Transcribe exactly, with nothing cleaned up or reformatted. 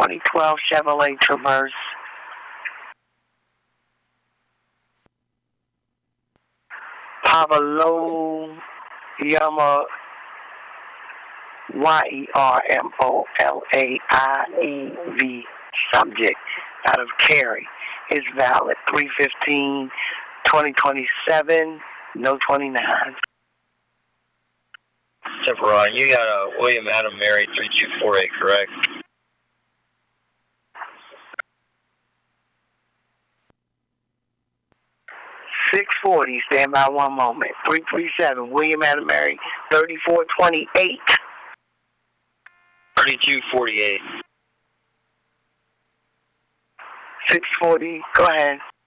twenty twelve Chevrolet Traverse. Pavalo Yama Y E R M O L A I E V subject out of Cary is valid three fifteen twenty twenty-seven, no twenty-nine. Ron, you got a William Adam Mary three two four eight, correct? six forty, stand by one moment. three three seven, William Adam Mary, thirty-four twenty-eight. thirty-two forty-eight. six forty, go ahead.